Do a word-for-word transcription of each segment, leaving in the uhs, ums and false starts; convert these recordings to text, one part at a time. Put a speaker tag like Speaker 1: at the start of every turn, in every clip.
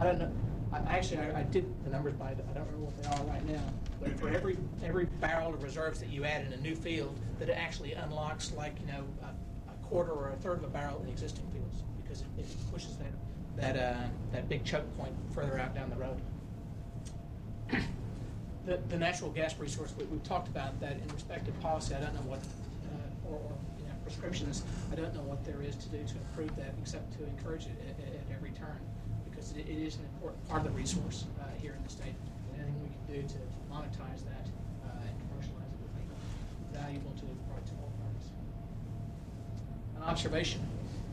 Speaker 1: I don't know. I, actually, I, I did the numbers by. I don't remember what they are right now. But for every every barrel of reserves that you add in a new field, that it actually unlocks like you know a, a quarter or a third of a barrel in existing fields because it, it pushes that that uh, that big choke point further out down the road. the the natural gas resource we, we've talked about that in respect to policy. I don't know what uh, or, or you know, prescriptions. I don't know what there is to do to improve that except to encourage it at, at every turn. Because it, it is an important part of the resource uh, here in the state. And anything we can do to monetize that uh, and commercialize it would be valuable to, to all parties. An observation.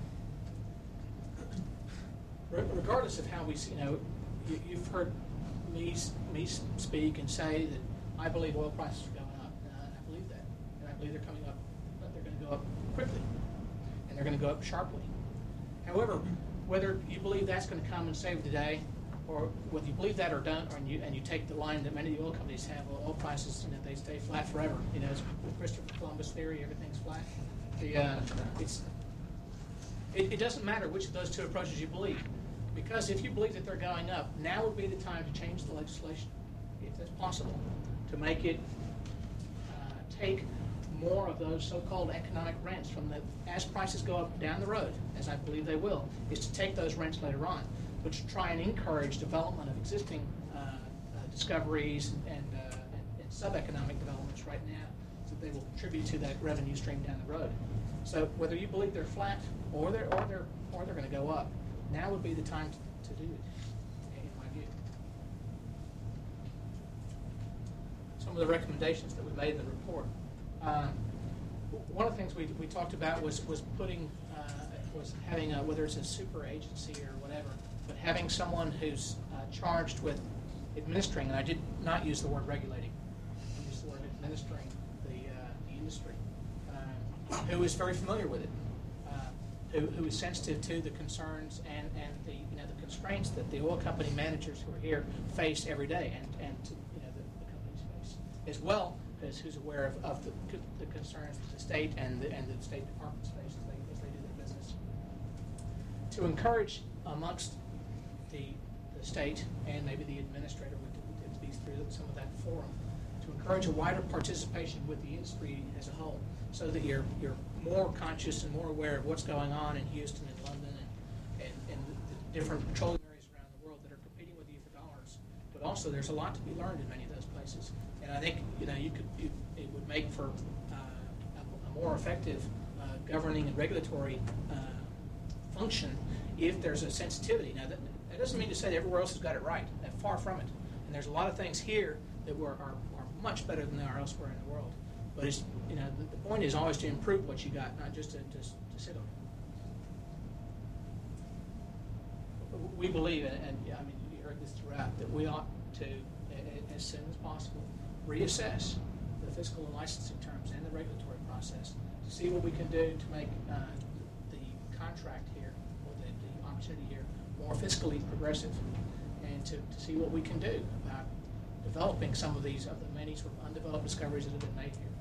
Speaker 1: Re regardless of how we see, you know, you, you've heard me, me speak and say that I believe oil prices are going up. And I, I believe that. And I believe they're coming up, but they're going to go up quickly. And they're going to go up sharply. However, whether you believe that's going to come and save the day, or whether you believe that or don't, or you, and you take the line that many of the oil companies have, well, oil prices, you know, they stay flat forever. You know, it's Christopher Columbus theory, everything's flat. The, uh, it's, it, it doesn't matter which of those two approaches you believe, because if you believe that they're going up, now would be the time to change the legislation, if that's possible, to make it uh, take more of those so-called economic rents from the, as prices go up down the road, as I believe they will, is to take those rents later on, but to try and encourage development of existing uh, uh, discoveries and, uh, and, and sub-economic developments right now, so that they will contribute to that revenue stream down the road. So whether you believe they're flat or they're or they're or they're going to go up, now would be the time to, to do it, in my view. Some of the recommendations that we made in the report. Um, one of the things we, we talked about was was putting uh, was having a, whether it's a super agency or whatever, but having someone who's uh, charged with administering, and I did not use the word regulating, I used the word administering the uh, the industry, uh, who is very familiar with it, uh, who who is sensitive to the concerns and and the you know the constraints that the oil company managers who are here face every day, and and to, you know the, the companies face as well. Is who's aware of, of the, the concerns that the state and the, and the State Department's face as they, as they do their business. To encourage amongst the, the state and maybe the administrator would, would be through some of that forum, to encourage a wider participation with the industry as a whole, so that you're you're more conscious and more aware of what's going on in Houston and London and, and, and the different petroleum areas around the world that are competing with you for dollars. But also, there's a lot to be learned in many of those places, and I think you know you could you, it would make for uh, a, a more effective uh, governing and regulatory uh, function if there's a sensitivity. Now, that, that doesn't mean to say that everywhere else has got it right. That far from it. And there's a lot of things here that were, are, are much better than they are elsewhere in the world. But it's you know the, the point is always to improve what you got, not just to, to, to sit on it. We believe, and, and yeah, I mean. Heard this throughout, that we ought to, as soon as possible, reassess the fiscal and licensing terms and the regulatory process to see what we can do to make uh, the contract here, or the, the opportunity here, more fiscally progressive, and to, to see what we can do about developing some of these of the many sort of undeveloped discoveries that have been made here.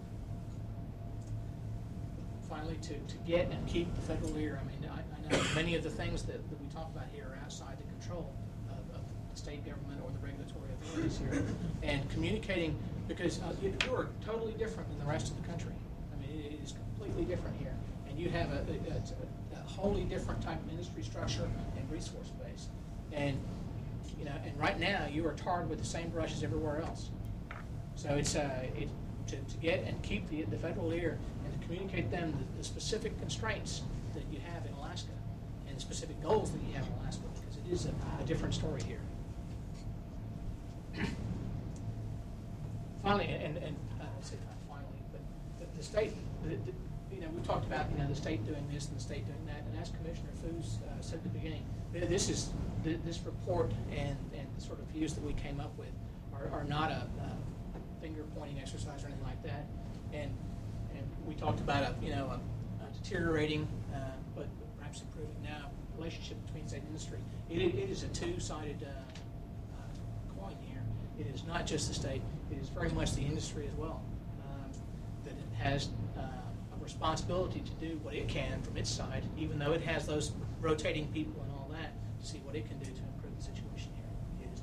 Speaker 1: Finally, to, to get and keep the federal ear. I mean, I, I know many of the things that, that we talk about here are outside the control state government or the regulatory authorities here, and communicating, because uh, you, you are totally different than the rest of the country. I mean, it is completely different here, and you have a, a, a wholly different type of industry structure and resource base. And you know, and right now you are tarred with the same brushes everywhere else. So it's uh, it, to, to get and keep the, the federal ear and to communicate them the, the specific constraints that you have in Alaska and the specific goals that you have in Alaska, because it is a, a different story here. Finally, and, and uh, I say not finally, but the, the state, the, the, you know, we talked about you know the state doing this and the state doing that, and as Commissioner Foos uh, said at the beginning, this is this report and and the sort of views that we came up with are, are not a, a finger pointing exercise or anything like that, and and we talked about a you know a, a deteriorating uh, but perhaps improving now relationship between state and industry. It, it is a two-sided uh, uh, coin here. It is not just the state, it is very much the industry as well, um, that it has uh, a responsibility to do what it can from its side, even though it has those rotating people and all that, to see what it can do to improve the situation.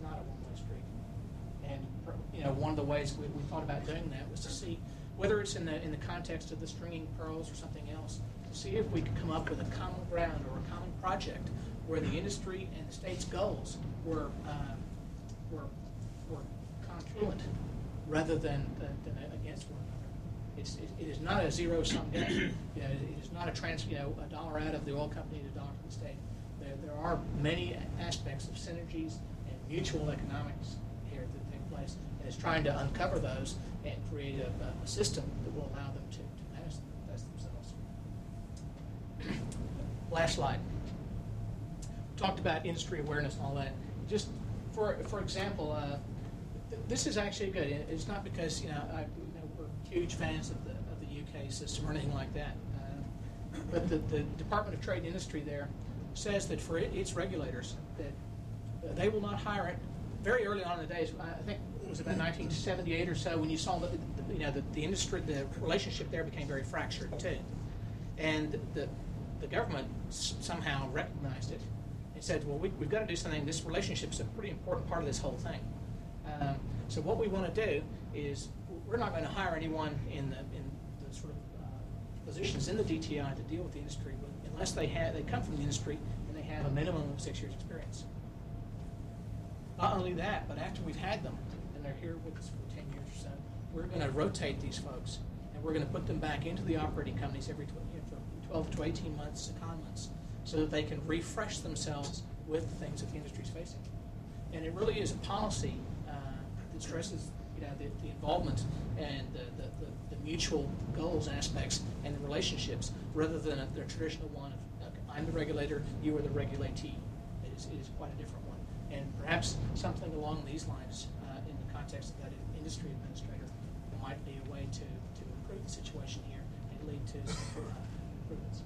Speaker 1: not a one-way street. And you know, one of the ways we, we thought about doing that was to see whether it's in the in the context of the stringing pearls or something else, to see if we could come up with a common ground or a common project where the industry and the state's goals were uh, were were confluent rather than, than, than against one another. It's, it, it is not a zero-sum game. You know, it is not a trans, you know, a dollar out of the oil company to a dollar to the state. There, there are many aspects of synergies and mutual economics here that take place, and it's trying to uncover those and create a, a system that will allow them to, to manage, manage themselves. Last slide. We talked about industry awareness and all that. Just for for example, uh, th this is actually good. It's not because you know, I, you know we're huge fans of the of the U K system or anything like that, uh, but the, the Department of Trade and Industry there says that for it, its regulators that uh, they will not hire it. Very early on in the days, I think it was about nineteen seventy-eight or so, when you saw that you know the, the industry, the relationship there became very fractured too, and the the government s somehow recognized it and said, well, we, we've got to do something. This relationship is a pretty important part of this whole thing. Um, so what we want to do is we're not going to hire anyone in the in the sort of uh, positions in the D T I to deal with the industry with, unless they have they come from the industry and they have a minimum of six years experience. Not only that, but after we've had them and they're here with us for ten years or so, we're going to rotate these folks and we're going to put them back into the operating companies every twelve to eighteen months, secondments, so that they can refresh themselves with the things that the industry is facing. And it really is a policy uh, that stresses you know, the, the involvement and the, the, the, the mutual goals aspects and the relationships, rather than a, the traditional one of okay, I'm the regulator, you are the regulatee. It is, it is quite a different one. And perhaps something along these lines uh, in the context of that industry administrator might be a way to, to improve the situation here and lead to uh, improvements.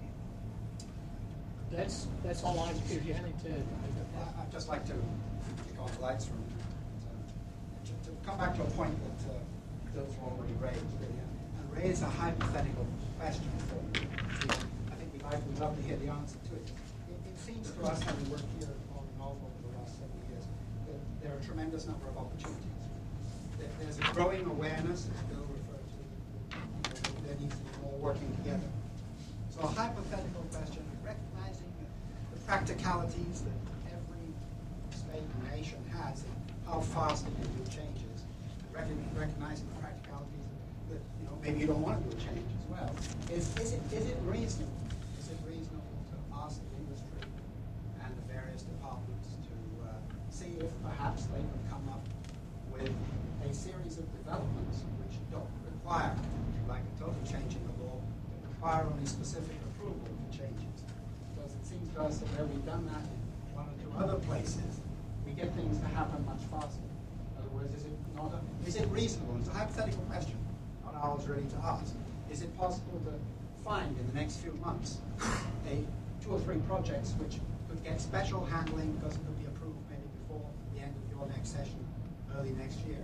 Speaker 1: That's that's all I do. You have anything to?
Speaker 2: I'd just like to kick on the lights from to, to come back to a point that uh, Bill's already raised, really, and raise a hypothetical question for you. I think we'd like we'd love to hear the answer to it. It, it seems to us, having worked here all in all over the last several years, that there are a tremendous number of opportunities. That there's a growing awareness, as Bill referred to, that there needs to be more working together. So a hypothetical question, recognizing the, the practicalities that every state and nation has and how fast it can do changes, and recognizing the practicalities that, you know, maybe you don't want to do a change as well, is, is, it, is it reasonable? Is it reasonable to ask the industry and the various departments to uh, see if perhaps they can come up with a series of developments which don't require, like a total change in the law, require only specific approval for changes. Because it seems to us that where we've done that in one or two other places, we get things to happen much faster. In other words, is it not a, is it reasonable? It's a hypothetical question, not ours really to ask. Is it possible to find in the next few months a two or three projects which could get special handling because it could be approved maybe before the end of your next session, early next year?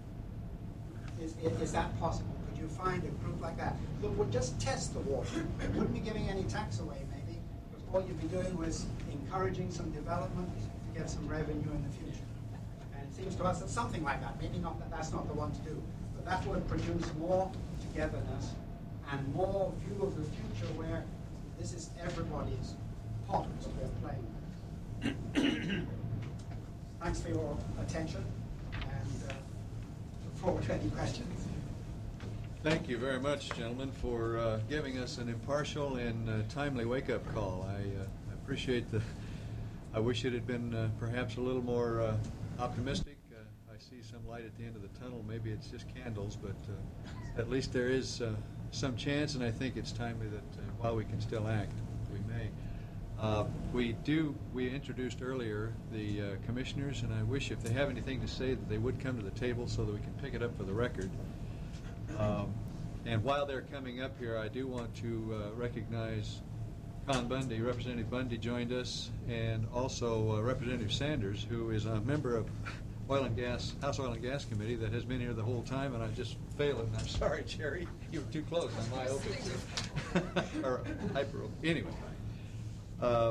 Speaker 2: Is, is, is that possible? Could you find a group like that that would just test the water? Wouldn't be giving any tax away, maybe, because all you'd be doing was encouraging some development to get some revenue in the future. And it seems to us that something like that, maybe not that that's not the one to do, but that would produce more togetherness and more view of the future where this is everybody's pot that we're playing. Thanks for your attention, and uh, look forward to any questions.
Speaker 3: Thank you very much, gentlemen, for uh, giving us an impartial and uh, timely wake-up call. I, uh, I appreciate the. I wish it had been uh, perhaps a little more uh, optimistic. Uh, I see some light at the end of the tunnel. Maybe it's just candles, but uh, at least there is uh, some chance, and I think it's timely that uh, while we can still act, we may. Uh, we do. We introduced earlier the uh, commissioners, and I wish if they have anything to say that they would come to the table so that we can pick it up for the record. Um, and while they're coming up here, I do want to uh, recognize Con Bundy. Representative Bundy joined us, and also uh, Representative Sanders, who is a member of Oil and Gas, House Oil and Gas Committee that has been here the whole time, and I just failed it. And I'm sorry, Jerry, you were too close on my open. or hyper. Anyway, uh,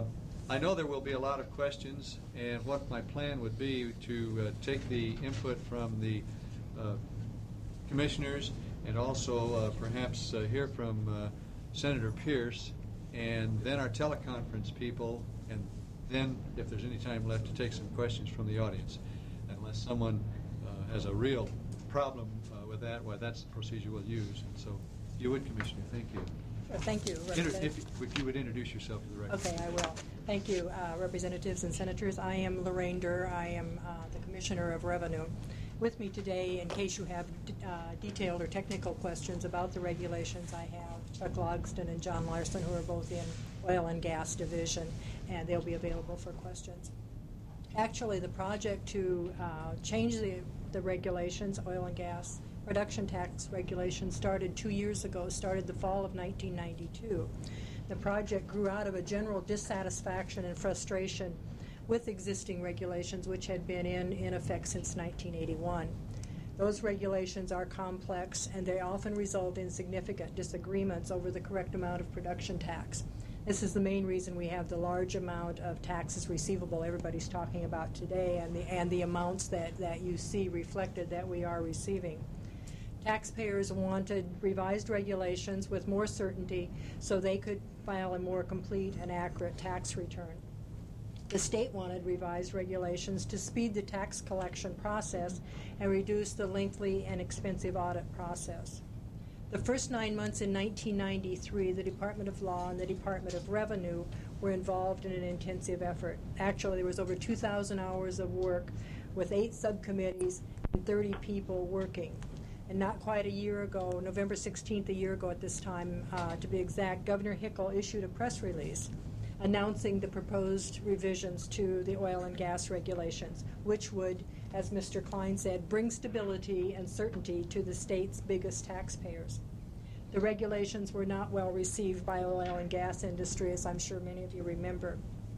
Speaker 3: I know there will be a lot of questions, and what my plan would be to uh, take the input from the uh, commissioners and also uh, perhaps uh, hear from uh, Senator Pierce, and then our teleconference people, and then, if there's any time left, to take some questions from the audience. Unless someone uh, has a real problem uh, with that, well, that's the procedure we'll use. And so, if you would, Commissioner, thank you.
Speaker 4: Sure, thank you.
Speaker 3: Inter- if, if you would introduce yourself to the record.
Speaker 4: Okay, I will. Thank you, uh, Representatives and Senators. I am Lorraine Durr. I am uh, the Commissioner of Revenue. With me today, in case you have d- uh, detailed or technical questions about the regulations, I have Chuck Logston and John Larson, who are both in Oil and Gas Division, and they'll be available for questions. Actually, the project to uh, change the, the regulations, oil and gas production tax regulations, started two years ago, started the fall of nineteen ninety-two. The project grew out of a general dissatisfaction and frustration with existing regulations, which had been in, in effect since nineteen eighty-one. Those regulations are complex, and they often result in significant disagreements over the correct amount of production tax. This is the main reason we have the large amount of taxes receivable everybody's talking about today, and the, and the amounts that, that you see reflected that we are receiving. Taxpayers wanted revised regulations with more certainty so they could file a more complete and accurate tax return. The state wanted revised regulations to speed the tax collection process and reduce the lengthy and expensive audit process. The first nine months in nineteen ninety-three, the Department of Law and the Department of Revenue were involved in an intensive effort. Actually, there was over two thousand hours of work with eight subcommittees and thirty people working. And not quite a year ago, November sixteenth, a year ago at this time, uh, to be exact, Governor Hickel issued a press release announcing the proposed revisions to the oil and gas regulations, which would, as Mister Klein said, bring stability and certainty to the state's biggest taxpayers. The regulations were not well received by oil and gas industry, as I'm sure many of you remember.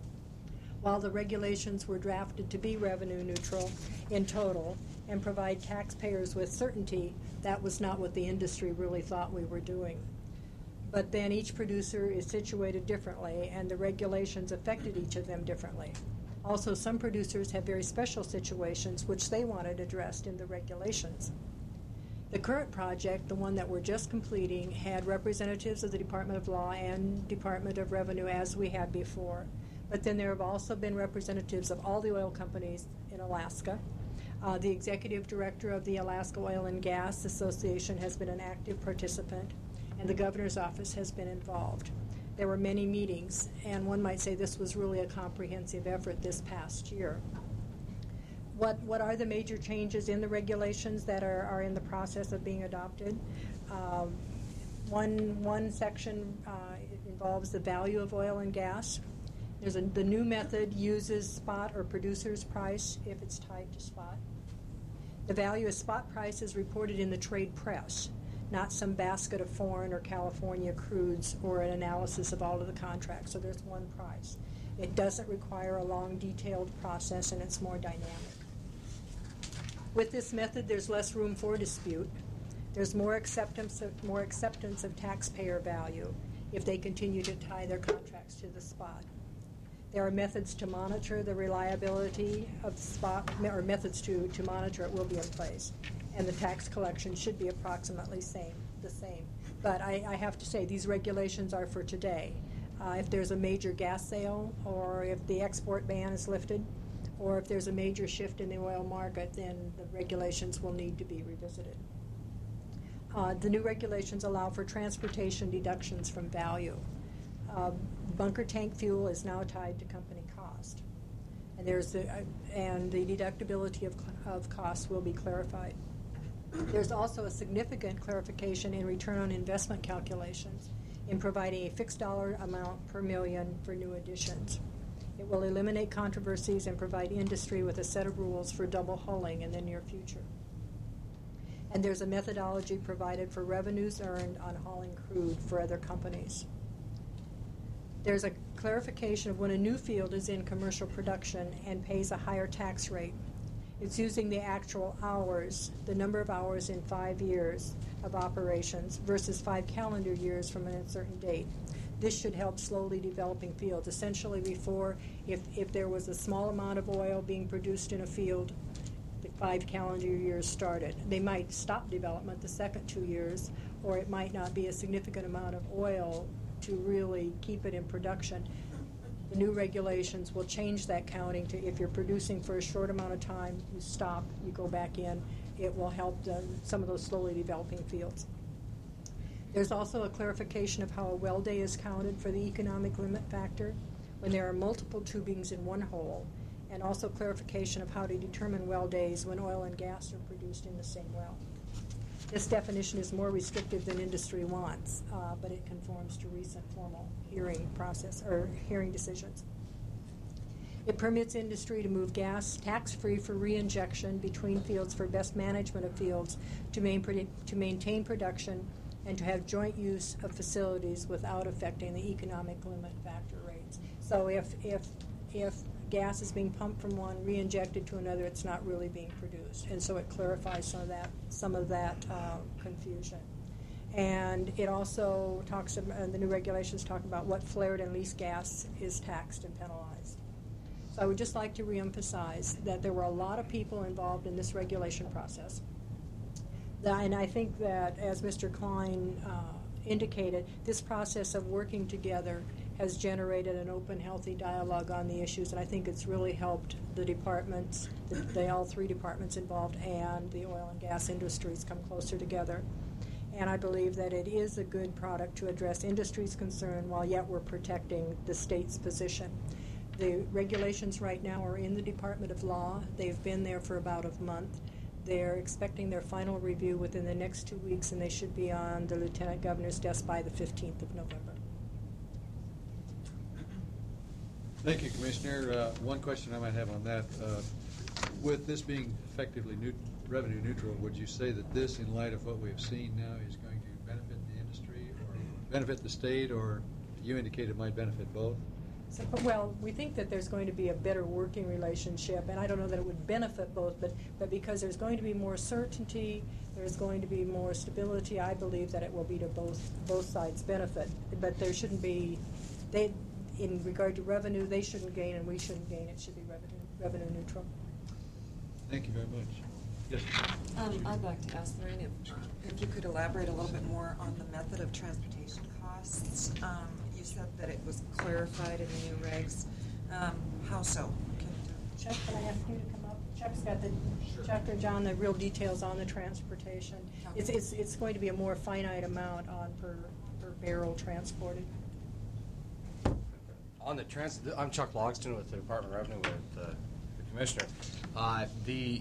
Speaker 4: While the regulations were drafted to be revenue neutral in total and provide taxpayers with certainty, that was not what the industry really thought we were doing. But then each producer is situated differently, and the regulations affected each of them differently. Also, some producers have very special situations which they wanted addressed in the regulations. The current project, the one that we're just completing, had representatives of the Department of Law and Department of Revenue as we had before. But then there have also been representatives of all the oil companies in Alaska. Uh, the executive director of the Alaska Oil and Gas Association has been an active participant, and the governor's office has been involved. There were many meetings, and one might say this was really a comprehensive effort this past year. What, what are the major changes in the regulations that are, are in the process of being adopted? Um, one, one section uh, involves the value of oil and gas. There's a, the new method uses spot or producer's price if it's tied to spot. The value of spot price is reported in the trade press, not some basket of foreign or California crudes or an analysis of all of the contracts. So there's one price. It doesn't require a long, detailed process, and it's more dynamic. With this method, there's less room for dispute. There's more acceptance of, more acceptance of taxpayer value if they continue to tie their contracts to the spot. There are methods to monitor the reliability of the spot, or methods to, to monitor it will be in place. And the tax collection should be approximately same, the same. But I, I have to say, these regulations are for today. Uh, if there's a major gas sale, or if the export ban is lifted, or if there's a major shift in the oil market, then the regulations will need to be revisited. Uh, the new regulations allow for transportation deductions from value. Uh, bunker tank fuel is now tied to company cost, and there's the, uh, and the deductibility of, of costs will be clarified. There's also a significant clarification in return on investment calculations in providing a fixed dollar amount per million for new additions. It will eliminate controversies and provide industry with a set of rules for double hulling in the near future. And there's a methodology provided for revenues earned on hauling crude for other companies. There's a clarification of when a new field is in commercial production and pays a higher tax rate. It's using the actual hours, the number of hours in five years of operations versus five calendar years from a certain date. This should help slowly developing fields. Essentially, before, if, if there was a small amount of oil being produced in a field, the five calendar years started. They might stop development the second two years, or it might not be a significant amount of oil to really keep it in production. The new regulations will change that counting to if you're producing for a short amount of time, you stop, you go back in. It will help the, some of those slowly developing fields. There's also a clarification of how a well day is counted for the economic limit factor when there are multiple tubings in one hole, and also clarification of how to determine well days when oil and gas are produced in the same well. This definition is more restrictive than industry wants, uh, but it conforms to recent formal hearing process or hearing decisions. It permits industry to move gas tax-free for reinjection between fields for best management of fields to, main, to maintain production and to have joint use of facilities without affecting the economic limit factor rates. So if, if, if gas is being pumped from one, re-injected to another, it's not really being produced. And so it clarifies some of that, some of that uh, confusion. And it also talks about, uh, the new regulations talk about what flared and leased gas is taxed and penalized. So I would just like to reemphasize that there were a lot of people involved in this regulation process. And I think that, as Mister Klein uh, indicated, this process of working together has generated an open, healthy dialogue on the issues, and I think it's really helped the departments, the, the all three departments involved, and the oil and gas industries come closer together. And I believe that it is a good product to address industry's concern while yet we're protecting the state's position. The regulations right now are in the Department of Law. They've been there for about a month. They're expecting their final review within the next two weeks, and they should be on the Lieutenant Governor's desk by the fifteenth of November.
Speaker 3: Thank you, Commissioner. Uh, one question I might have on that. Uh, with this being effectively new, revenue neutral, would you say that this, in light of what we have seen now, is going to benefit the industry or benefit the state, or you indicated it might benefit both?
Speaker 4: So, well, we think that there's going to be a better working relationship, and I don't know that it would benefit both, but, but because there's going to be more certainty, there's going to be more stability, I believe that it will be to both both sides' benefit. But there shouldn't be, they, in regard to revenue, they shouldn't gain and we shouldn't gain. It should be revenue revenue neutral.
Speaker 3: Thank you very much. Yes.
Speaker 5: Um, I'd like to ask Lorraine if, if you could elaborate a little bit more on the method of transportation costs. Um, you said that it was clarified in the new regs. Um, how so? Can you
Speaker 4: Chuck, can I ask you to come up? Chuck's got the,
Speaker 2: Sure.
Speaker 4: Chuck or John, the real details on the transportation.
Speaker 5: Okay.
Speaker 4: It's, it's, it's going to be a more finite amount on per, per barrel transported.
Speaker 6: On the trans, I'm Chuck Logston with the Department of Revenue with uh, the Commissioner. Uh, the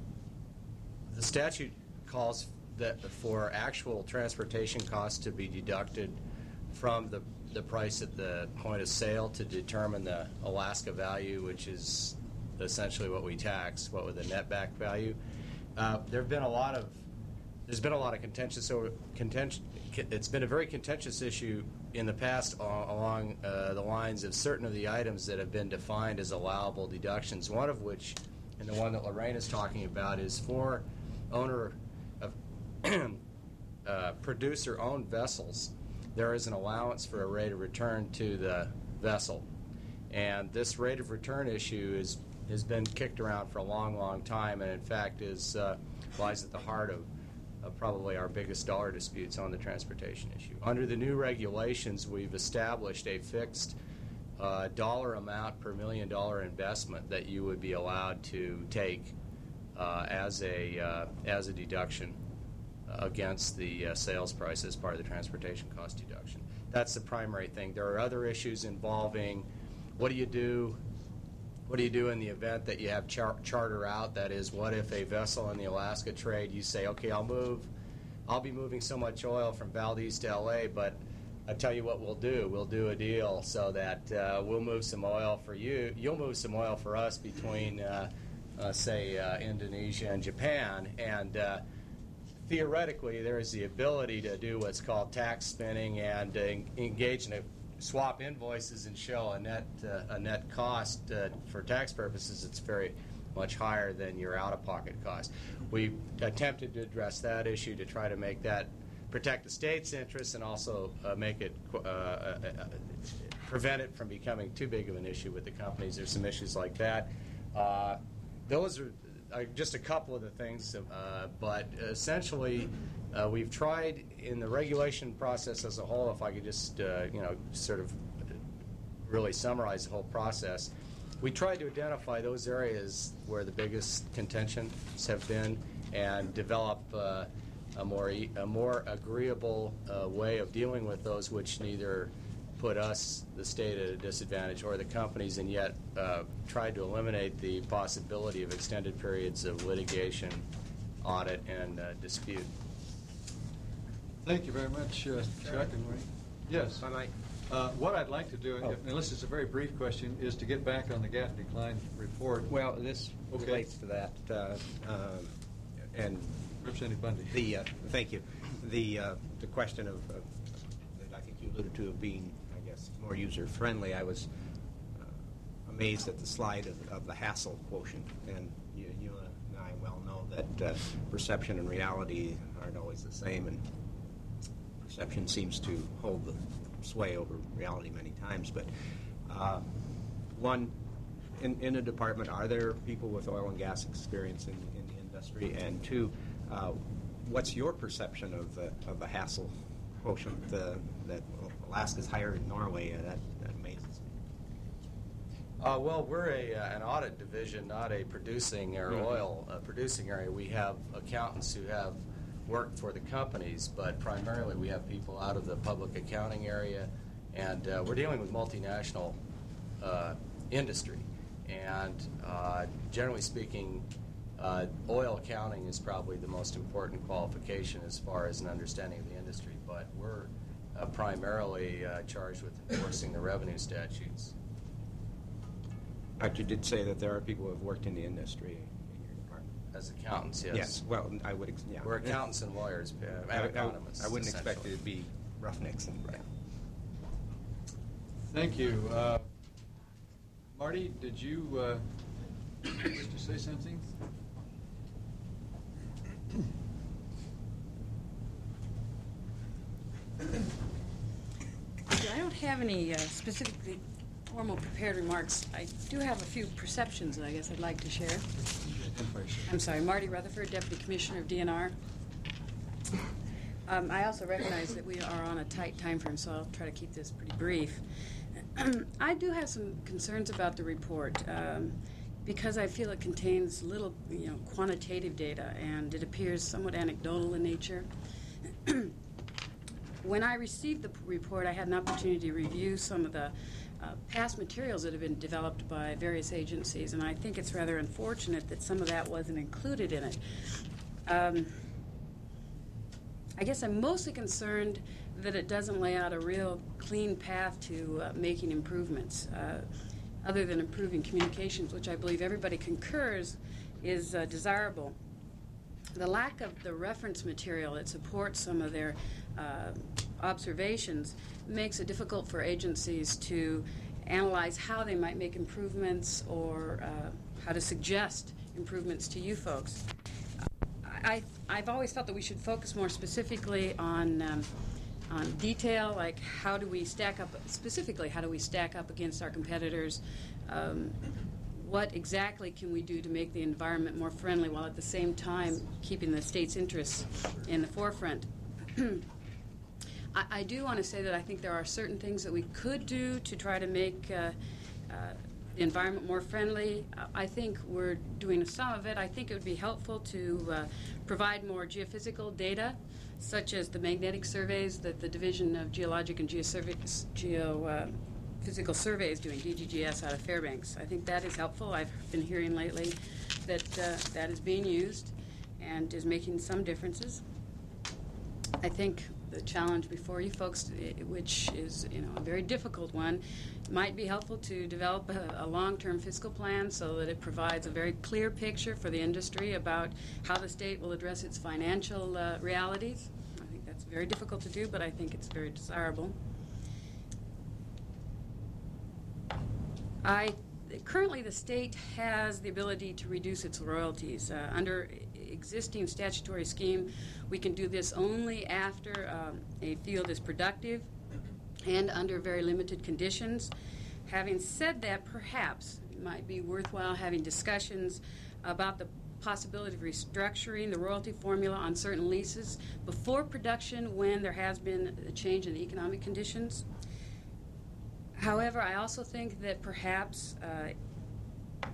Speaker 6: the statute calls that for actual transportation costs to be deducted from the the price at the point of sale to determine the Alaska value, which is essentially what we tax, what with the net back value. Uh, there have been a lot of there's been a lot of contentious over contention. It's been a very contentious issue in the past uh, along uh, the lines of certain of the items that have been defined as allowable deductions, one of which, and the one that Lorraine is talking about, is for owner of uh, producer-owned vessels, there is an allowance for a rate of return to the vessel. And this rate of return issue is, has been kicked around for a long, long time, and in fact is uh, lies at the heart of Uh, probably our biggest dollar disputes on the transportation issue. Under the new regulations, we've established a fixed uh, dollar amount per million dollar investment that you would be allowed to take uh, as a uh, as a deduction against the uh, sales price as part of the transportation cost deduction. That's the primary thing. There are other issues involving what do you do What do you do in the event that you have char- charter out? That is, what if a vessel in the Alaska trade, you say, okay, I'll move, I'll be moving so much oil from Valdez to L A, but I tell you what we'll do. We'll do a deal so that uh, we'll move some oil for you. You'll move some oil for us between, uh, uh, say, uh, Indonesia and Japan. And uh, theoretically, there is the ability to do what's called tax spinning and uh, engage in a swap invoices and show a net uh, a net cost uh, for tax purposes. It's very much higher than your out-of-pocket cost. We attempted to address that issue to try to make that protect the state's interests and also uh, make it uh, uh, uh, prevent it from becoming too big of an issue with the companies. There's some issues like that. Uh, those are, are just a couple of the things, uh, but essentially uh, we've tried in the regulation process as a whole, if I could just uh, you know sort of really summarize the whole process, we tried to identify those areas where the biggest contentions have been and develop uh, a more e- a more agreeable uh, way of dealing with those, which neither put us, the state, at a disadvantage or the companies, and yet uh, tried to eliminate the possibility of extended periods of litigation, audit, and uh, dispute.
Speaker 3: Thank you very much, uh, Chuck and Ray. Yes.
Speaker 7: If I might.
Speaker 3: Uh, what I'd like to do,
Speaker 7: Oh.
Speaker 3: unless it's a very brief question, is to get back on the gap decline report.
Speaker 7: Well, this
Speaker 3: Okay.
Speaker 7: relates to that, uh, um, and
Speaker 3: Representative Bundy.
Speaker 7: the uh, thank you. The uh, the question of uh, that I think you alluded to of being, I guess, more user friendly. I was uh, amazed at the slide of, of the hassle quotient, and you, you and I well know that uh, perception and reality aren't always the same, and perception seems to hold the sway over reality many times. But uh, one, in, in a department, are there people with oil and gas experience in, in the industry? And two, uh, what's your perception of the of the hassle quotient uh, that Alaska's higher than Norway? Uh, that, that amazes me.
Speaker 6: Uh, well, we're a, uh, an audit division, not a producing or
Speaker 7: Mhm.
Speaker 6: oil uh, producing area. We have accountants who have worked for the companies, but primarily we have people out of the public accounting area, and uh, we're dealing with multinational uh, industry. And uh, generally speaking, uh, oil accounting is probably the most important qualification as far as an understanding of the industry, but we're uh, primarily uh, charged with enforcing the revenue statutes.
Speaker 7: But you did say that there are people who have worked in the industry in your department.
Speaker 6: As accountants, yes.
Speaker 7: Yes. Well, I would. Ex- yeah.
Speaker 6: We're accountants and lawyers, uh,
Speaker 7: I,
Speaker 6: and
Speaker 7: I-
Speaker 6: economists.
Speaker 7: I wouldn't expect
Speaker 6: essentially.
Speaker 7: it to be roughnecks. And,
Speaker 6: Right.
Speaker 3: Thank you. Uh, Marty, did you uh, wish to say something?
Speaker 8: I don't have any uh, specifically formal prepared remarks. I do have a few perceptions that I guess I'd like to share. I'm sorry, Marty Rutherford, Deputy Commissioner of D N R. Um, I also recognize that we are on a tight time frame, so I'll try to keep this pretty brief. I do have some concerns about the report um, because I feel it contains little, you know, quantitative data, and it appears somewhat anecdotal in nature. When I received the p- report, I had an opportunity to review some of the uh, past materials that have been developed by various agencies, and I think it's rather unfortunate that some of that wasn't included in it. Um, I guess I'm mostly concerned that it doesn't lay out a real clean path to uh, making improvements, uh, other than improving communications, which I believe everybody concurs is uh, desirable. The lack of the reference material that supports some of their uh, observations makes it difficult for agencies to analyze how they might make improvements or uh, how to suggest improvements to you folks. I, I've always felt that we should focus more specifically on um, on detail, like how do we stack up, specifically how do we stack up against our competitors, um, what exactly can we do to make the environment more friendly while at the same time keeping the state's interests in the forefront. I, I do want to say that I think there are certain things that we could do to try to make uh, uh, the environment more friendly. Uh, I think we're doing some of it. I think it would be helpful to uh, provide more geophysical data, such as the magnetic surveys that the Division of Geologic and Geophysical Geo, uh, Physical Survey is doing, D G G S out of Fairbanks. I think that is helpful. I've been hearing lately that uh, that is being used and is making some differences. I think the challenge before you folks, which is, you know, a very difficult one, might be helpful to develop a, a long-term fiscal plan so that it provides a very clear picture for the industry about how the state will address its financial uh, realities. I think that's very difficult to do, but I think it's very desirable. I currently, the state has the ability to reduce its royalties. Uh, under existing statutory scheme, we can do this only after um, a field is productive and under very limited conditions. Having said that, perhaps it might be worthwhile having discussions about the possibility of restructuring the royalty formula on certain leases before production when there has been a change in the economic conditions. However, I also think that perhaps uh,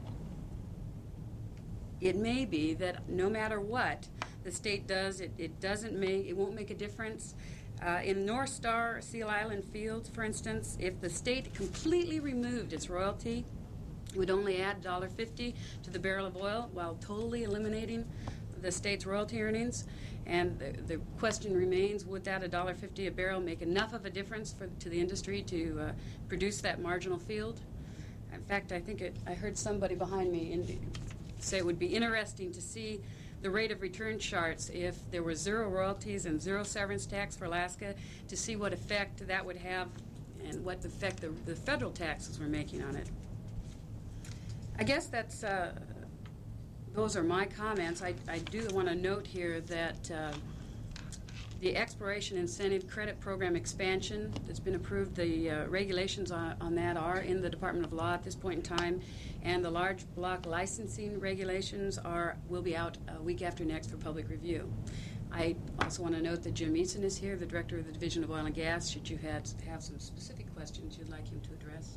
Speaker 8: it may be that no matter what the state does, it, it doesn't make, it won't make a difference. Uh, in North Star, Seal Island Fields, for instance, if the state completely removed its royalty, it would only add one dollar fifty to the barrel of oil while totally eliminating the state's royalty earnings. And the, the question remains, would that one dollar fifty a barrel make enough of a difference for, to the industry to uh, produce that marginal field? In fact, I think it, I heard somebody behind me in, say it would be interesting to see the rate of return charts if there were zero royalties and zero severance tax for Alaska, to see what effect that would have and what effect the, the federal taxes were making on it. I guess that's, uh, those are my comments. I, I do want to note here that uh, the Exploration Incentive Credit Program expansion that's been approved, the uh, regulations on, on that are in the Department of Law at this point in time, and the large block licensing regulations are will be out a week after next for public review. I also want to note that Jim Eason is here, the Director of the Division of Oil and Gas, should you had, have some specific questions you'd like him to address.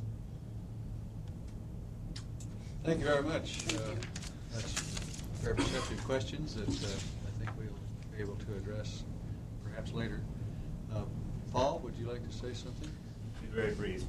Speaker 3: Thank you very much.
Speaker 8: Thank
Speaker 3: uh,
Speaker 8: you.
Speaker 3: That's very perceptive questions that uh, I think we'll be able to address perhaps later. Uh, Paul, would you like to say something?
Speaker 9: Be very brief.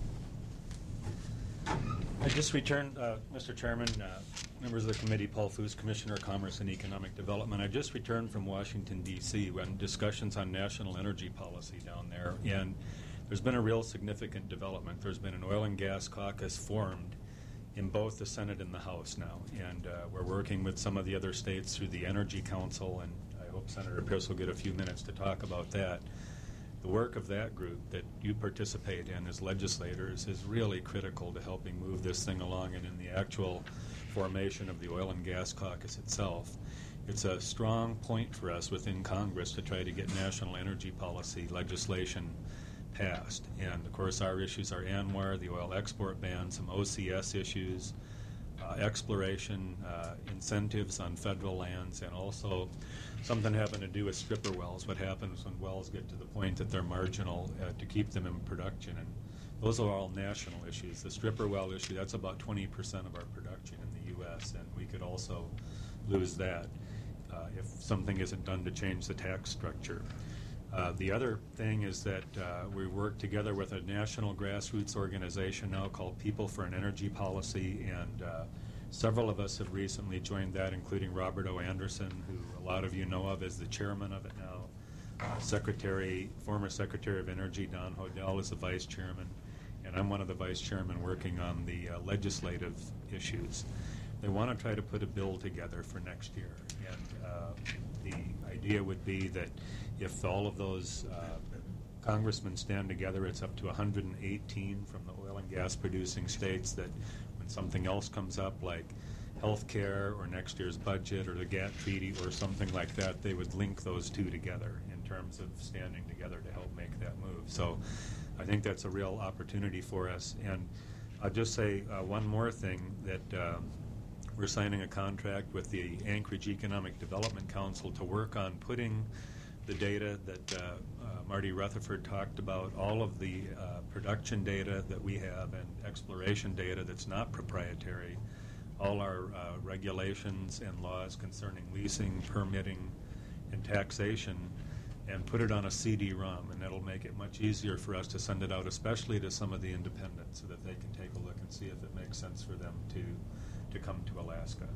Speaker 9: I just returned, uh, Mister Chairman, uh, members of the committee, Paul Foos, Commissioner of Commerce and Economic Development. I just returned from Washington, D C on discussions on national energy policy down there, and there's been a real significant development. There's been an oil and gas caucus formed in both the Senate and the House now, and uh, we're working with some of the other states through the Energy Council, and I hope Senator Pierce will get a few minutes to talk about that. The work of that group that you participate in as legislators is really critical to helping move this thing along, and in the actual formation of the Oil and Gas Caucus itself. It's a strong point for us within Congress to try to get national energy policy legislation passed. And of course our issues are ANWR, the oil export ban, some O C S issues, uh, exploration, uh, incentives on federal lands, and also something having to do with stripper wells, what happens when wells get to the point that they're marginal uh, to keep them in production. And those are all national issues. The stripper well issue, that's about twenty percent of our production in the U S, and we could also lose that uh, if something isn't done to change the tax structure. Uh, the other thing is that uh, we work together with a national grassroots organization now called People for an Energy Policy, and uh, several of us have recently joined that, including Robert O. Anderson, who a lot of you know of as the chairman of it now. Uh, Secretary, former Secretary of Energy Don Hodel is the vice chairman, and I'm one of the vice chairmen working on the uh, legislative issues. They want to try to put a bill together for next year, and uh, the idea would be that if all of those uh, congressmen stand together, it's up to one hundred eighteen from the oil and gas producing states, that when something else comes up like health care or next year's budget or the G A T treaty or something like that, they would link those two together in terms of standing together to help make that move. So I think that's a real opportunity for us. And I'll just say uh, one more thing, that uh, we're signing a contract with the Anchorage Economic Development Council to work on putting the data that uh, uh, Marty Rutherford talked about, all of the uh, production data that we have and exploration data that's not proprietary, all our uh, regulations and laws concerning leasing, permitting, and taxation, and put it on a C D ROM, and that'll make it much easier for us to send it out, especially to some of the independents, so that they can take a look and see if it makes sense for them to, to come to Alaska.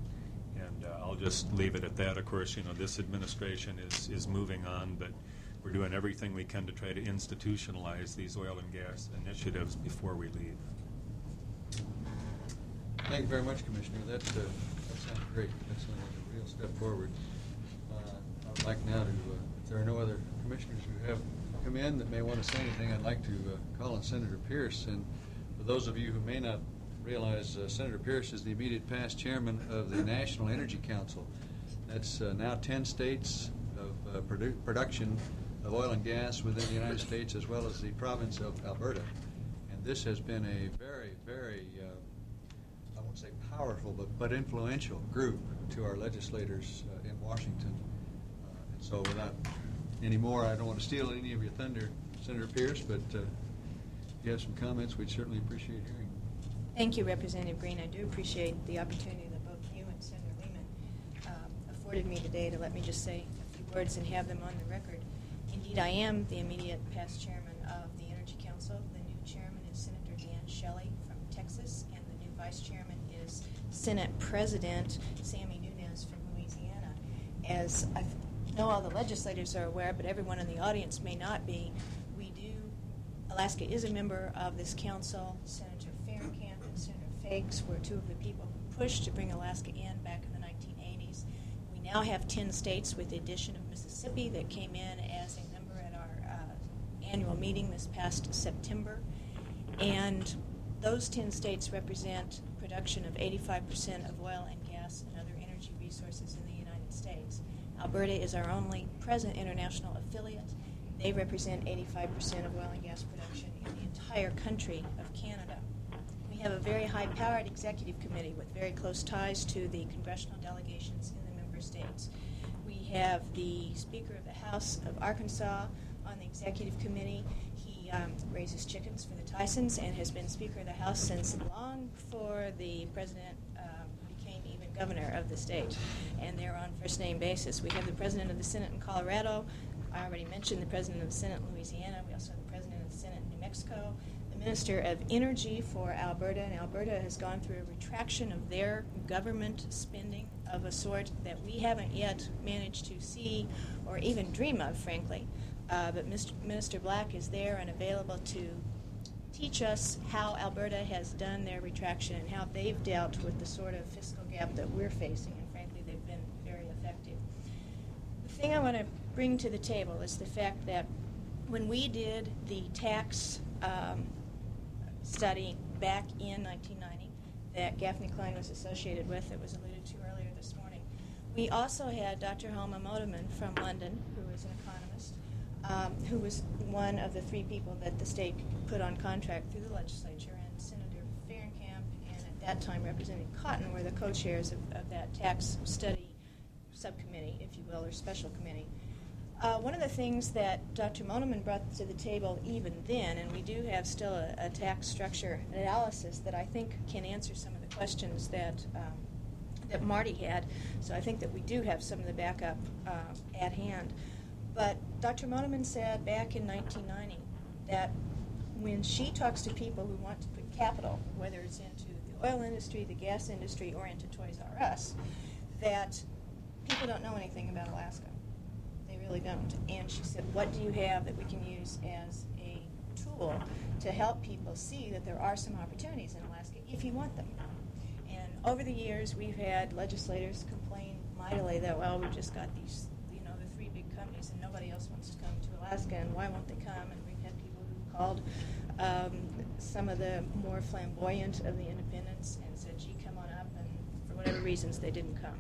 Speaker 9: And uh, I'll just leave it at that. Of course, you know, this administration is, is moving on, but we're doing everything we can to try to institutionalize these oil and gas initiatives before we leave.
Speaker 3: Thank you very much, Commissioner. That, uh, that sounds great. That sounds like a real step forward. Uh, I would like now to, uh, if there are no other commissioners who have come in that may want to say anything, I'd like to uh, call on Senator Pierce. And for those of you who may not realize uh, Senator Pierce is the immediate past chairman of the National Energy Council. That's uh, now ten states of uh, produ production of oil and gas within the United States, as well as the province of Alberta. And this has been a very, very, uh, I won't say powerful, but, but influential group to our legislators uh, in Washington. Uh, and so without any more, I don't want to steal any of your thunder, Senator Pierce, but uh, if you have some comments, we'd certainly appreciate hearing.
Speaker 10: Thank you, Representative Green. I do appreciate the opportunity that both you and Senator Lehman um, afforded me today to let me just say a few words and have them on the record. Indeed, I am the immediate past chairman of the Energy Council. The new chairman is Senator Dan Shelley from Texas, and the new vice chairman is Senate President Sammy Nunes from Louisiana. As I know all the legislators are aware, but everyone in the audience may not be, we do, Alaska is a member of this council. Senator Fahrenkamp and Senator Fakes were two of the people who pushed to bring Alaska in back in the nineteen eighties. We now have ten states with the addition of Mississippi that came in as a member at our uh, annual meeting this past September. And those ten states represent production of eighty-five percent of oil and gas and other energy resources in the United States. Alberta is our only present international affiliate. They represent eighty-five percent of oil and gas production in the entire country of Canada. We have a very high-powered executive committee with very close ties to the congressional delegations in the member states. We have the Speaker of the House of Arkansas on the executive committee. He um, raises chickens for the Tysons and has been Speaker of the House since long before the President um, became even governor of the state, and they're on first-name basis. We have the President of the Senate in Colorado. I already mentioned the President of the Senate in Louisiana. We also have the President of the Senate in New Mexico. The Minister of Energy for Alberta, and Alberta has gone through a retraction of their government spending of a sort that we haven't yet managed to see or even dream of, frankly. Uh, but Mister Minister Black is there and available to teach us how Alberta has done their retraction and how they've dealt with the sort of fiscal gap that we're facing, and frankly, they've been very effective. The thing I want to bring to the table is the fact that when we did the tax um, study back in nineteen ninety that Gaffney Klein was associated with, that was alluded to earlier this morning, we also had Doctor Helma Modeman from London, who is an economist, um, who was one of the three people that the state put on contract through the legislature, and Senator Fahrenkamp and at that time Representative Cotton were the co-chairs of, of that tax study subcommittee, if you will, or special committee. Uh, one of the things that Doctor Moneman brought to the table even then, and we do have still a, a tax structure analysis that I think can answer some of the questions that um, that Marty had, so I think that we do have some of the backup uh, at hand. But Doctor Moneman said back in nineteen ninety that when she talks to people who want to put capital, whether it's into the oil industry, the gas industry, or into Toys R Us, that people don't know anything about Alaska. They really don't. And she said, what do you have that we can use as a tool to help people see that there are some opportunities in Alaska if you want them? And over the years, we've had legislators complain mightily that, well, we've just got these, you know, the three big companies and nobody else wants to come to Alaska, and why won't they come? And we've had people who called um, some of the more flamboyant of the independents and said, gee, come on up, and for whatever reasons, they didn't come.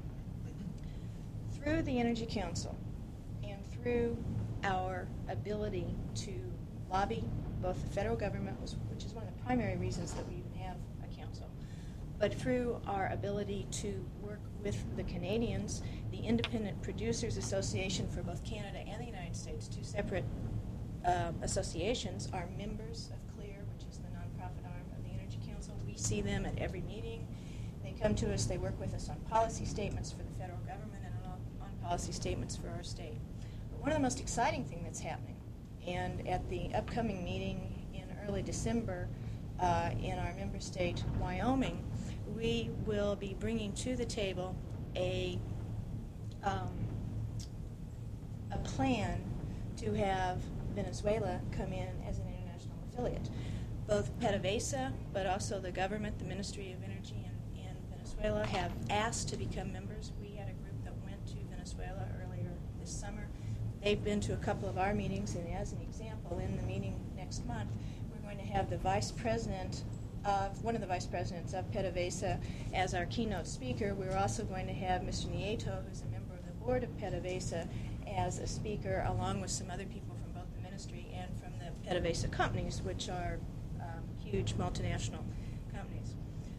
Speaker 10: Through the Energy Council and through our ability to lobby both the federal government, which is one of the primary reasons that we even have a council, but through our ability to work with the Canadians, the Independent Producers Association for both Canada and the United States, two separate uh, associations, are members of CLEAR, which is the nonprofit arm of the Energy Council. We see them at every meeting. They come to us, they work with us on policy statements for the federal government and on, on policy statements for our state. But one of the most exciting things that's happening, and at the upcoming meeting in early December uh, in our member state, Wyoming, we will be bringing to the table a, um, a plan to have Venezuela come in as an international affiliate. Both PDVSA, but also the government, the Ministry of Energy in, in Venezuela, have asked to become members. We had a group that went to Venezuela earlier this summer. They've been to a couple of our meetings, and as an example, in the meeting next month, we're going to have the Vice President of one of the vice presidents of PDVSA as our keynote speaker. We're also going to have Mister Nieto, who's a member of the board of PDVSA, as a speaker, along with some other people from both the ministry and from the PDVSA companies, which are um, huge multinational companies.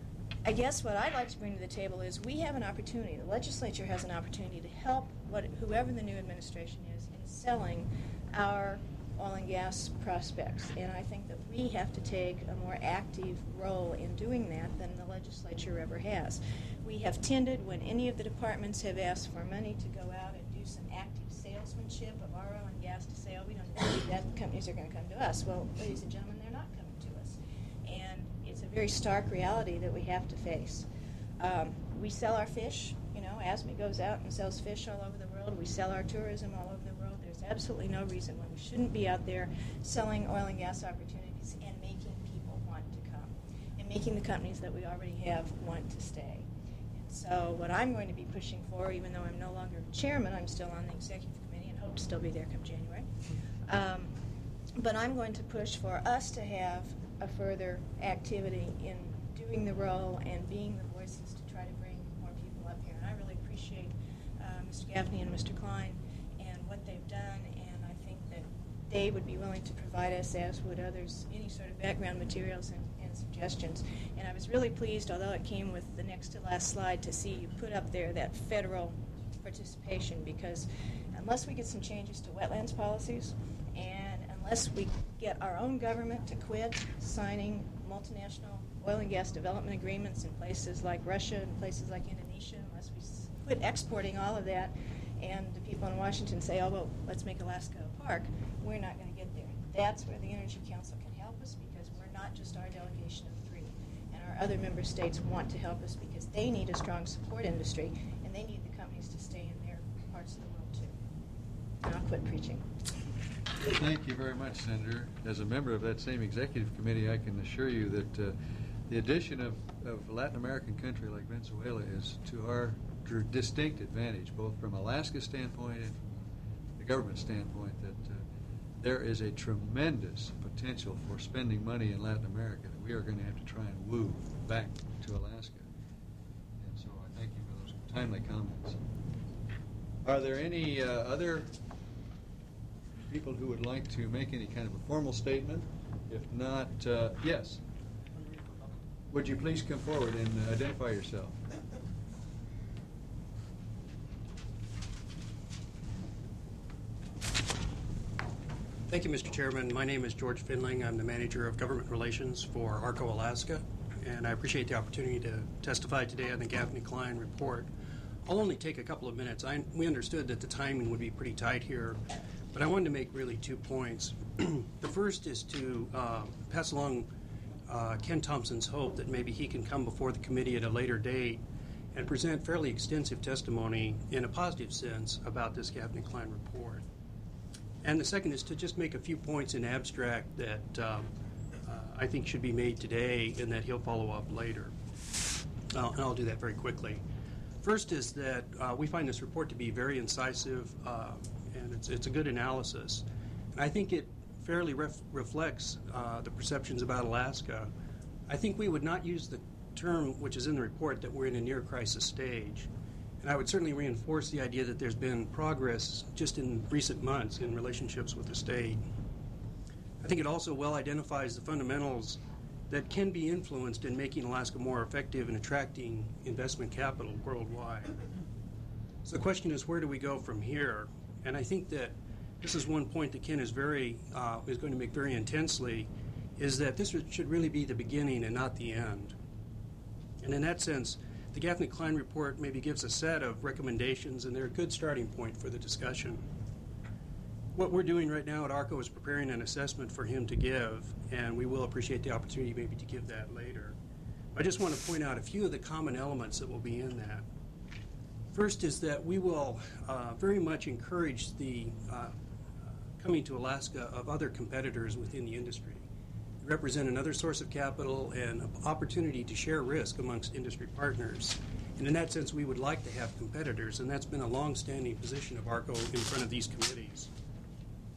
Speaker 10: I guess what I'd like to bring to the table is we have an opportunity, the legislature has an opportunity to help what, whoever the new administration is in selling our oil and gas prospects. And I think that we have to take a more active role in doing that than the legislature ever has. We have tended, when any of the departments have asked for money, to go out and do some active salesmanship of our oil and gas to say, oh, we don't believe that companies are going to come to us. Well, ladies and gentlemen, they're not coming to us. And it's a very stark reality that we have to face. Um, we sell our fish. You know, ASME goes out and sells fish all over the world. We sell our tourism all over the world. There's absolutely no reason why we shouldn't be out there selling oil and gas opportunities and making people want to come, and making the companies that we already have want to stay. And so what I'm going to be pushing for, even though I'm no longer chairman, I'm still on the executive committee and hope to still be there come January. Um, but I'm going to push for us to have a further activity in doing the role and being the voices to try to bring more people up here. And I really appreciate uh, Mister Gaffney and Mister Klein and what they've done, and I think that they would be willing to provide us, as would others, any sort of background materials and, and suggestions. And I was really pleased, although it came with the next to last slide, to see you put up there that federal participation, because unless we get some changes to wetlands policies, and unless we get our own government to quit signing multinational oil and gas development agreements in places like Russia and places like Indonesia, unless we quit exporting all of that, and the people in Washington say, oh, well, let's make Alaska a park, we're not going to get there. That's where the Energy Council can help us, because we're not just our delegation of three. And our other member states want to help us because they need a strong support industry, and they need the companies to stay in their parts of the world, too. And I'll quit preaching.
Speaker 3: Thank you very much, Senator. As a member of that same executive committee, I can assure you that uh, the addition of, of a Latin American country like Venezuela is to our distinct advantage, both from Alaska's standpoint and from the government standpoint, that uh, there is a tremendous potential for spending money in Latin America that we are going to have to try and woo back to Alaska. And so I thank you for those timely comments. Are there any uh, other people who would like to make any kind of a formal statement? If not, uh, yes. Would you please come forward and uh, identify yourself?
Speaker 11: Thank you, Mister Chairman. My name is George Finling. I'm the Manager of Government Relations for ARCO Alaska, and I appreciate the opportunity to testify today on the Gaffney Klein report. I'll only take a couple of minutes. I, we understood that the timing would be pretty tight here, but I wanted to make really two points. The first is to uh, pass along uh, Ken Thompson's hope that maybe he can come before the committee at a later date and present fairly extensive testimony in a positive sense about this Gaffney Klein report. And the second is to just make a few points in abstract that um, uh, I think should be made today and that he'll follow up later. Uh, and I'll do that very quickly. First is that uh, we find this report to be very incisive uh, and it's, it's a good analysis. And I think it fairly ref reflects uh, the perceptions about Alaska. I think we would not use the term which is in the report that we're in a near crisis stage. And I would certainly reinforce the idea that there's been progress just in recent months in relationships with the state. I think it also well identifies the fundamentals that can be influenced in making Alaska more effective in attracting investment capital worldwide. So the question is, where do we go from here? And I think that this is one point that Ken is very uh, is going to make very intensely, is that this should really be the beginning and not the end. And in that sense, the Gaffney Klein report maybe gives a set of recommendations, and they're a good starting point for the discussion. What we're doing right now at ARCO is preparing an assessment for him to give, and we will appreciate the opportunity maybe to give that later. I just want to point out a few of the common elements that will be in that. First is that we will uh, very much encourage the uh, coming to Alaska of other competitors within the industry. Represent another source of capital and an opportunity to share risk amongst industry partners. And in that sense, we would like to have competitors, and that's been a long-standing position of ARCO in front of these committees.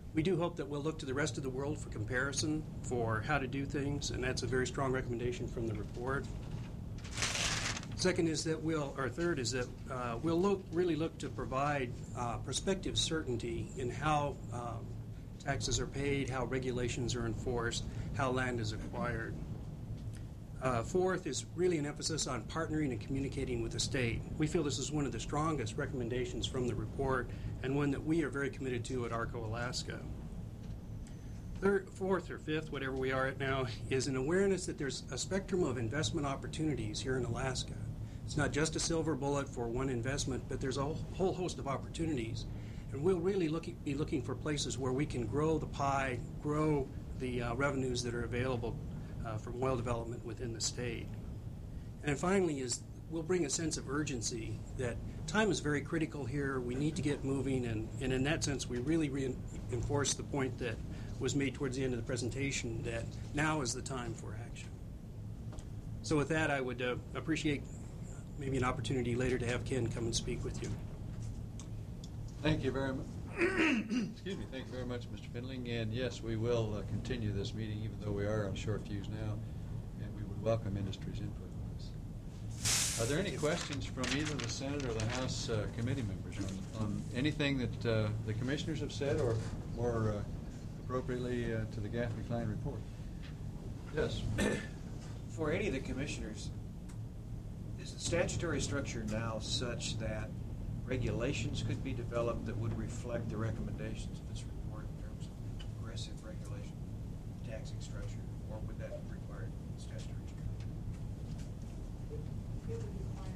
Speaker 11: We do hope that we'll look to the rest of the world for comparison for how to do things, and that's a very strong recommendation from the report. Second is that we'll, or third is that uh, we'll look, really look to provide uh, prospective certainty in how um, taxes are paid, how regulations are enforced, how land is acquired. Uh, fourth is really an emphasis on partnering and communicating with the state. We feel this is one of the strongest recommendations from the report and one that we are very committed to at ARCO Alaska. Third, fourth or fifth, whatever we are at now, is an awareness that there's a spectrum of investment opportunities here in Alaska. It's not just a silver bullet for one investment, but there's a whole host of opportunities. And we'll really look, be looking for places where we can grow the pie, grow the uh, revenues that are available uh, from oil development within the state. And finally is we'll bring a sense of urgency that time is very critical here. We need to get moving, and, and in that sense, we really reinforce the point that was made towards the end of the presentation, that now is the time for action. So with that, I would uh, appreciate maybe an opportunity later to have Ken come and speak with you.
Speaker 3: Thank you very much. Excuse me. Thank you very much, Mister Findling. And yes, we will uh, continue this meeting, even though we are on short fuse now, and we would welcome industry's input on this. Are there any questions from either the Senate or the House uh, committee members on, on anything that uh, the commissioners have said, or more uh, appropriately uh, to the Gaffney Klein report? Yes.
Speaker 12: For any of the commissioners, is the statutory structure now such that regulations could be developed that would reflect the recommendations of this report in terms of aggressive regulation, taxing structure, or would that require statutory structure?
Speaker 4: It would require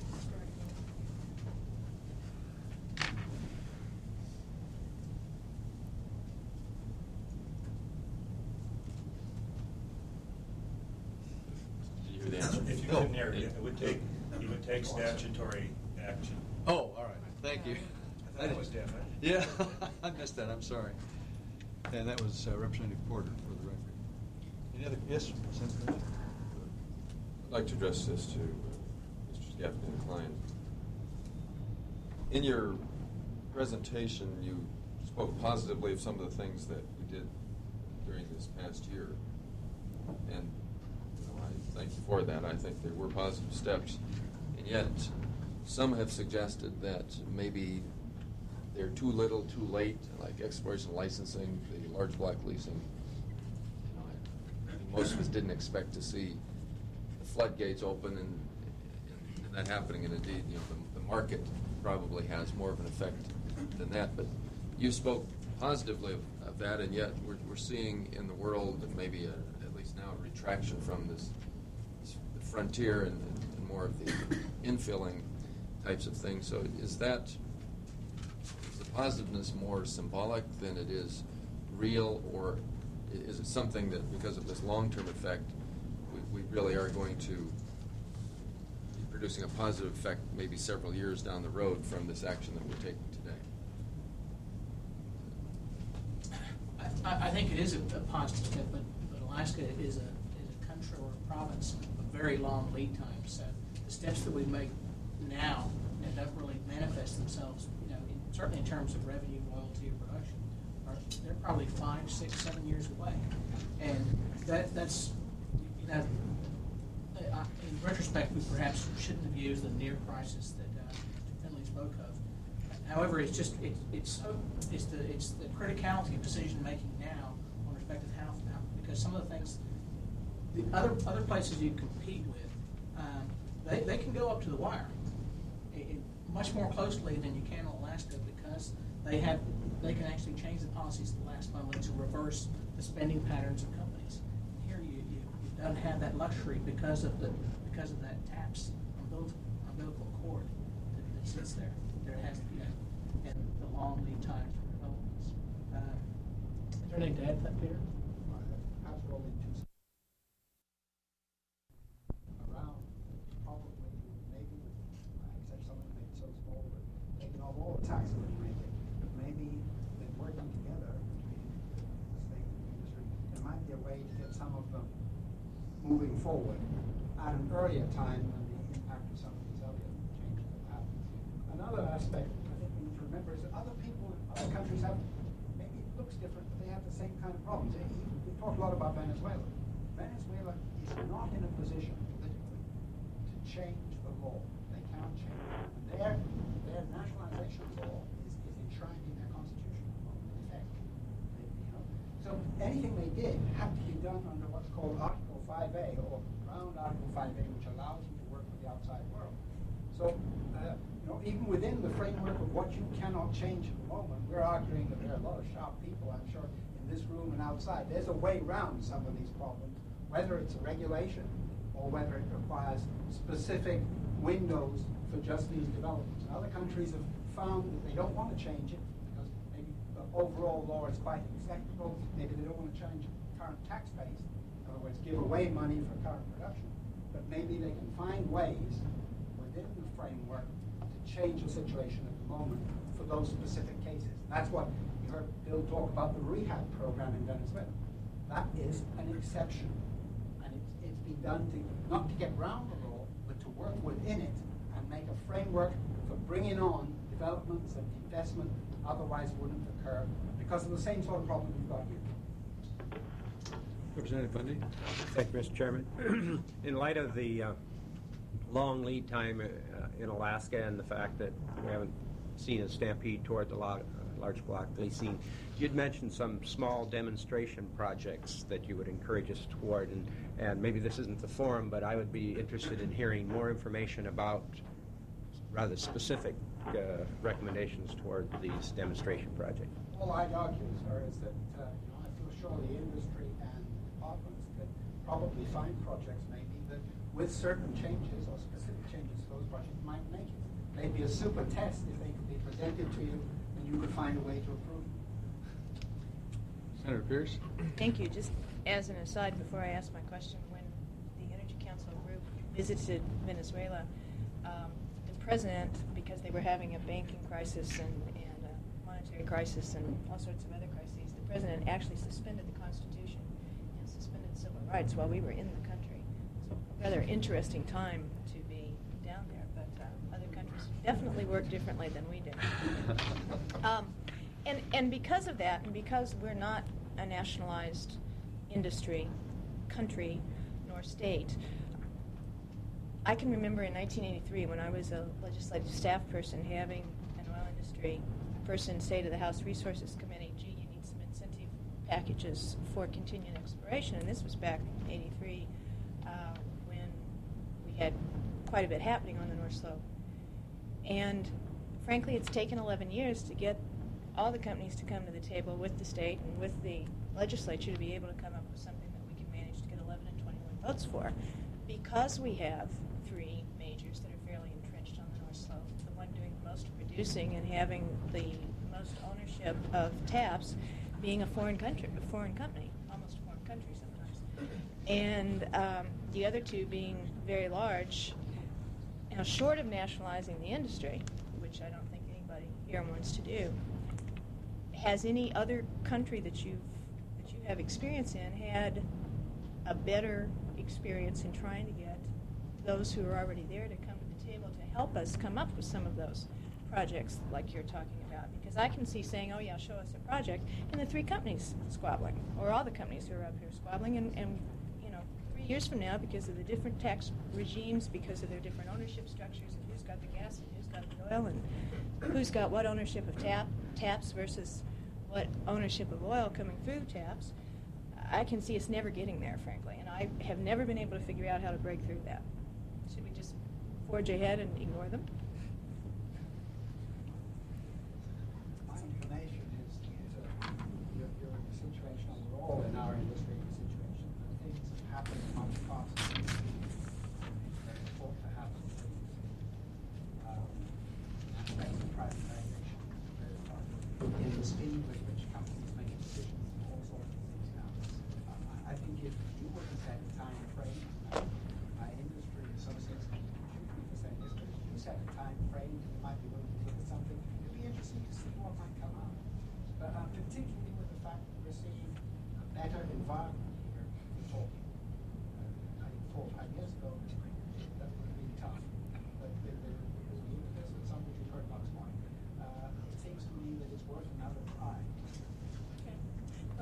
Speaker 9: Did you hear the answer? If you couldn't hear it, it would take, it would take statutory action.
Speaker 3: Oh, all right. Thank you.
Speaker 12: I thought it was deaf.
Speaker 3: Yeah, I missed that. I'm sorry. And that was uh, Representative Porter for the record. Any other? Yes, Senator.
Speaker 13: I'd like to address this to uh, Mister Gaffney and Klein. In your presentation, you spoke positively of some of the things that we did during this past year, and you know, I thank you for that. I think there were positive steps, and yet some have suggested that maybe they're too little, too late, like exploration licensing, the large block leasing. You know, I, I think most of us didn't expect to see the floodgates open and, and, and that happening. And indeed, you know, the, the market probably has more of an effect than that. But you spoke positively of, of that, and yet we're, we're seeing in the world maybe a, at least now a retraction from this, this the frontier and, and more of the infilling types of things. So is that, is the positiveness more symbolic than it is real, or is it something that because of this long-term effect, we, we really are going to be producing a positive effect maybe several years down the road from this action that we're taking today?
Speaker 1: I, I think it is a, a positive step, but, but Alaska is a, is a country or a province of very long lead times. So the steps that we make now and don't really manifest themselves, you know, in, certainly in terms of revenue, royalty, or production, are, they're probably five, six, seven years away. And that that's, you know, in retrospect, we perhaps shouldn't have used the near crisis that uh, Mister Finley spoke of. However, it's just it, it's so it's the it's the criticality of decision making now on respect to health now, because some of the things, the other other places you compete with, um, they they can go up to the wire, it, it, much more closely than you can in Alaska, because they have they can actually change the policies at the last moment to reverse the spending patterns of companies. Here you you, you don't have that luxury because of the because of that TAPS umbilical, umbilical cord that, that sits there. There has to be a, and the long lead times for developments. Uh, is there anything to add to that, Peter?
Speaker 2: Absolutely. Around probably maybe, except someone made it so small, but taking off all the taxes that we make it, maybe then working together between the state and the industry, there might be a way to get some of them moving forward at an earlier time than the impact of some of these other changes that happen. Another aspect I think we need to remember is that other people, other countries have maybe look looks different, but they have the same kind of problems. We talk a lot about Venezuela. Venezuela is not in a position politically to change the law. They cannot change it. And their, their nationalization law is, is enshrined in their constitution, in effect. They, you know, so anything they did had to be done under what's called Article five A, or around Article five A, which allows you to work with the outside world. So, uh, you know, even within the framework of what you cannot change at the moment, we're arguing that there are a lot of sharp people, I'm sure, in this room and outside. There's a way around some of these problems, whether it's a regulation or whether it requires specific windows for just these developments. And other countries have found that they don't want to change it because maybe the overall law is quite acceptable. Maybe they don't want to change current tax base, in other words, give away money for current production. But maybe they can find ways within the framework to change the situation at the moment for those specific cases. That's what you heard Bill talk about, the rehab program in Venezuela. That is an exception. And it's, it's been done to not to get around the law, but to work within it and make a framework for bringing on developments and investment that otherwise wouldn't occur because of the same sort of problem you've got here.
Speaker 3: Representative Bundy.
Speaker 7: Thank you, Mister Chairman. In light of the uh, long lead time uh, in Alaska and the fact that we haven't seen a stampede toward the lot, uh, large block leasing, you'd mentioned some small demonstration projects that you would encourage us toward, and, and maybe this isn't the forum, but I would be interested in hearing more information about rather specific uh, recommendations toward these demonstration projects.
Speaker 2: All I'd argue, sir, is that uh, you know, I feel sure the industry and departments could probably find projects maybe that with certain changes or specific changes to those projects might make it. Maybe a super test if they could be presented to you and you could find a way to improve them.
Speaker 3: Senator Pierce.
Speaker 10: Thank you. Just as an aside, before I ask my question, when the Energy Council group visited Venezuela, um, the president, because they were having a banking crisis and, and a monetary crisis and all sorts of other crises, the president actually suspended the Constitution and suspended civil rights while we were in the country. So a rather interesting time to be down there, but uh, other countries definitely work differently than we do. Um, And, and because of that, and because we're not a nationalized industry, country, nor state, I can remember in nineteen eighty-three when I was a legislative staff person having an oil industry person say to the House Resources Committee, gee, you need some incentive packages for continued exploration. And this was back in eighty-three uh, when we had quite a bit happening on the North Slope. And frankly, it's taken eleven years to get all the companies to come to the table with the state and with the legislature to be able to come up with something that we can manage to get eleven and twenty-one votes for. Because we have three majors that are fairly entrenched on the North Slope, the one doing the most producing and having the most ownership of TAPS being a foreign country, a foreign company, almost a foreign country sometimes, and um, the other two being very large. Now, short of nationalizing the industry, which I don't think anybody here wants to do, has any other country that you've that you have experience in had a better experience in trying to get those who are already there to come to the table to help us come up with some of those projects like you're talking about? Because I can see saying, oh yeah, show us a project, and the three companies squabbling, or all the companies who are up here squabbling, and, and you know, three years from now, because of the different tax regimes, because of their different ownership structures, and who's got the gas and who's got the oil, and who's got what ownership of tap TAPS versus what ownership of oil coming through TAPS, I can see us never getting there, frankly, and I have never been able to figure out how to break through that. Should we just forge ahead and ignore them?
Speaker 2: My inclination is to, you're, you're in a situation, and we're all in our industry in a situation, that things happen much faster than they ought to happen. Um, aspects of privatization, very far. In the speed with which companies make decisions, all sorts of things now. Uh, I think if you were to set a time frame, uh, my industry associates usually to set history, you set a time frame, you might be willing to look at something. It'd be interesting to see what might come out. But uh, particularly with the fact that we're seeing a better environment here for talking. Uh, I think four or five years ago, that would have been tough. But with the impetus of some which we heard last morning, uh, it seems to me that it's worth another try.
Speaker 10: Okay.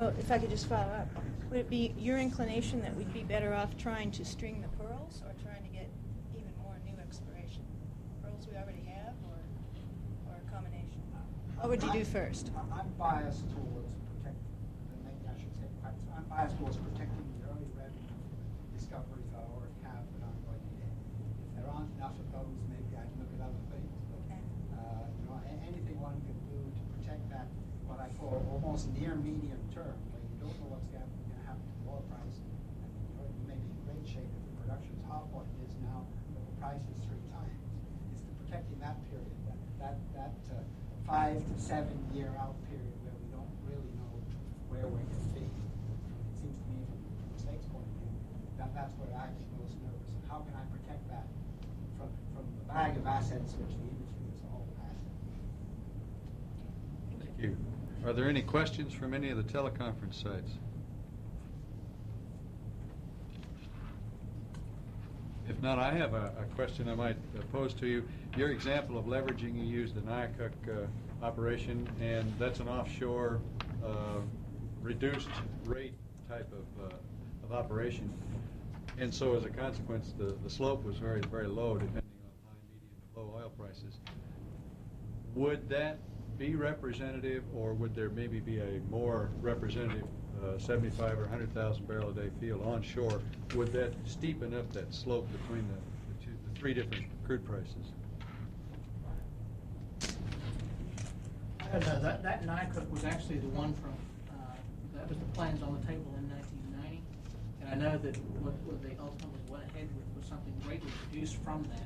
Speaker 10: Well, if I could just follow up, would it be your inclination that we'd be better off trying to string the pearls or trying to get even more new exploration? Pearls we already have, or or a combination? What would you do first?
Speaker 2: I'm biased towards protecting, maybe I should say, I'm biased towards protecting the early revenue discoveries that I already have that aren't going to get. If there aren't enough of those, maybe I can look at other things. But, uh, you know, anything one can do to protect that, what I call almost near medium term, where you don't know what's going to happen to the oil price, and you know, you may be in great shape if the production is half what it is now, but the price is three times. It's the protecting that period, that that that uh, five to seven year out period where we don't really know where we're going to be. It seems to me, from the state's point of view, that that's where I get most nervous. And how can I protect that from from the bag of assets which the industry as a whole has?
Speaker 3: Thank you. Are there any questions from any of the teleconference sites? If not, I have a, a question I might uh, pose to you. Your example of leveraging, you used the Nyackhook uh, operation, and that's an offshore uh, reduced rate type of, uh, of operation. And so as a consequence, the, the slope was very, very low depending on high, medium, and low oil prices. Would that be representative, or would there maybe be a more representative uh, seventy-five or one hundred thousand barrel a day field onshore? Would that steepen up that slope between the, the, two, the three different crude prices?
Speaker 1: I don't know. That, that Nyackhook was actually the one from, uh, that was the plans on the table in nineteen ninety. And I know that what, what they ultimately went ahead with was something greatly reduced from that.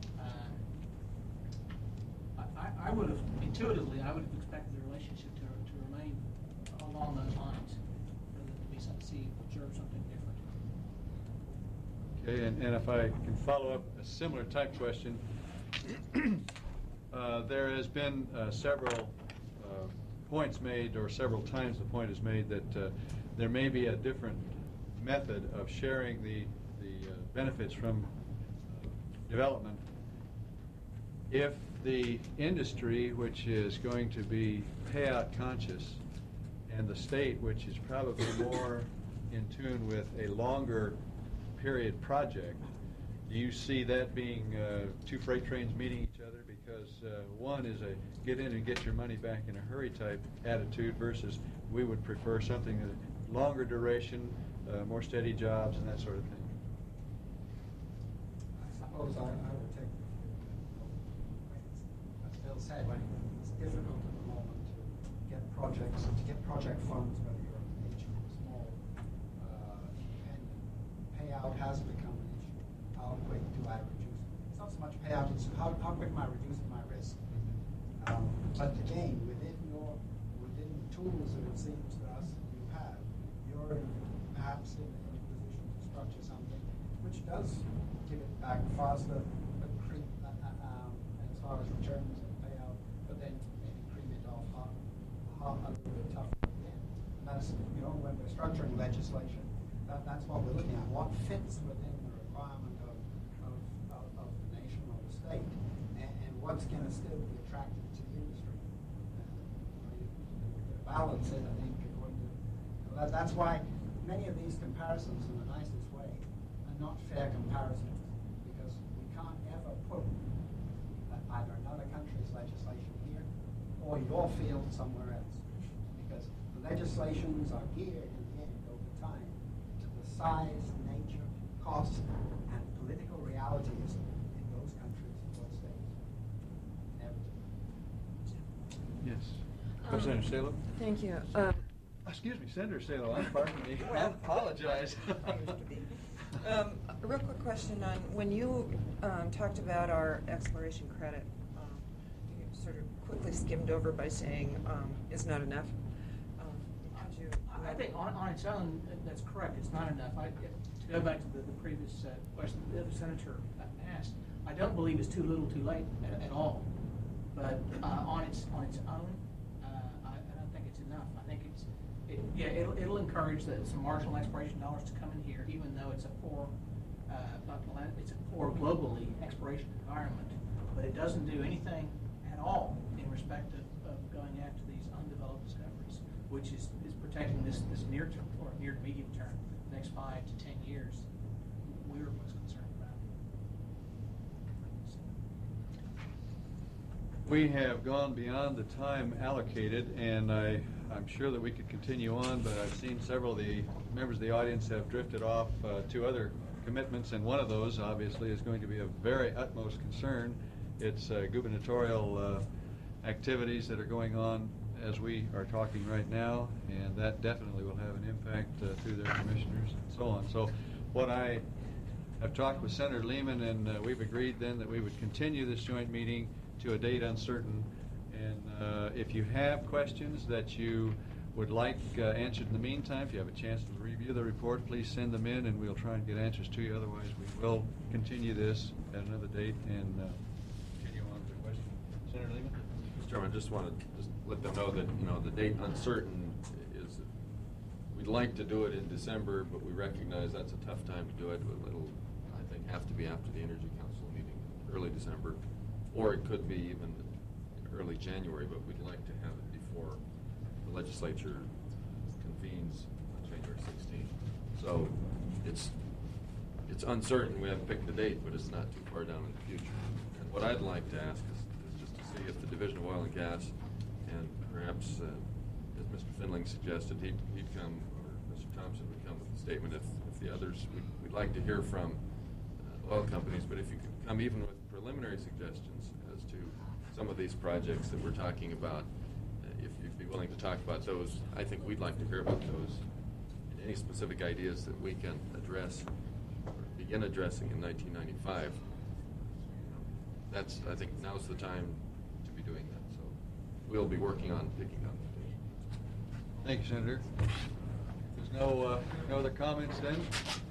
Speaker 1: I, I would have, intuitively, I would have expected the relationship to, to remain along those lines, rather than to be some, see, observe something different.
Speaker 3: Okay, and, and if I can follow up a similar type question, uh, there has been uh, several uh, points made, or several times the point is made that uh, there may be a different method of sharing the, the uh, benefits from uh, development if the industry, which is going to be payout conscious, and the state, which is probably more in tune with a longer period project, do you see that being uh, two freight trains meeting each other? Because uh, one is a get in and get your money back in a hurry type attitude versus we would prefer something that longer duration, uh, more steady jobs, and that sort of thing.
Speaker 2: I suppose I, I would take, as Bill said, when it's difficult at the moment to get projects, to get project funds, whether you're an agent or small, uh, independent. Payout has become an issue. How quick do I reduce? It's not so much payout, it's how, how quick am I reducing my risk? Um, but again, within your, within the tools that it seems to us that you have, you're perhaps in, in a position to structure something which does give it back faster, but creep, uh, um, as far as returns and payout, but then maybe cream it off hard, hard, a little bit tougher at the end. And that's, you know, when we're structuring legislation, that, that's what we're looking at. What fits within the requirement of, of, of, of the nation or the state, and, and what's going to still be attractive to the industry. Uh, you know, you, you balance it, I think, according to, you know, that, that's why many of these comparisons, in the nicest way, are not fair comparisons, because we can't ever put either another country's legislation here or your field somewhere else, because the legislations are geared in the end over time to the size, nature, cost, and political realities in those countries, those states. Inevitably.
Speaker 3: Yes. Representative Salo?
Speaker 5: Thank you. Um,
Speaker 3: Excuse me, Senator Salo, I'm pardon me. I apologize.
Speaker 5: Um, a real quick question on when you um, talked about our exploration credit, um, you sort of quickly skimmed over by saying um, is not enough. Um, could you
Speaker 1: I think on, on its own, that's correct. It's not enough. I, to go back to the, the previous uh, question the other senator asked, I don't believe it's too little, too late at, at all. But uh, on its on its own, uh, I, I don't think it's enough. I think it's It, yeah, it'll, it'll encourage the, some marginal exploration dollars to come in here, even though it's a poor, uh, it's a poor globally exploration environment. But it doesn't do anything at all in respect of, of going after these undeveloped discoveries. which is, is protecting this, this near term or near to medium term, the next five to ten years, we were most concerned about.
Speaker 3: We have gone beyond the time allocated, and I, I'm sure that we could continue on, but I've seen several of the members of the audience have drifted off uh, to other commitments, and one of those, obviously, is going to be of very utmost concern. It's uh, gubernatorial uh, activities that are going on as we are talking right now, and that definitely will have an impact uh, through their commissioners and so on. So what I have talked with Senator Lehman, and uh, we've agreed then that we would continue this joint meeting to a date uncertain. And uh, if you have questions that you would like uh, answered in the meantime, if you have a chance to review the report, please send them in and we'll try and get answers to you. Otherwise, we will continue this at another date and uh, continue on with the question. Senator Lehman?
Speaker 13: Mister Chairman, I just want to just let them know that, you know, the date uncertain is, we'd like to do it in December, but we recognize that's a tough time to do it. It'll, I think, have to be after the Energy Council meeting, early December, or it could be even early January, but we'd like to have it before the legislature convenes on January sixteenth. So it's it's uncertain. We haven't picked the date, but it's not too far down in the future. And what I'd like to ask is, is just to see if the Division of Oil and Gas and perhaps, uh, as Mister Finling suggested, he'd, he'd come, or Mister Thompson would come with a statement if, if the others, we'd, we'd like to hear from uh, oil companies, but if you could come even with preliminary suggestions as to some of these projects that we're talking about, uh, if you'd be willing to talk about those, I think we'd like to hear about those. And any specific ideas that we can address or begin addressing in nineteen ninety-five, that's, I think now's the time to be doing that. So we'll be working on picking up.
Speaker 3: Thank you, Senator. If there's no, uh, no other comments then,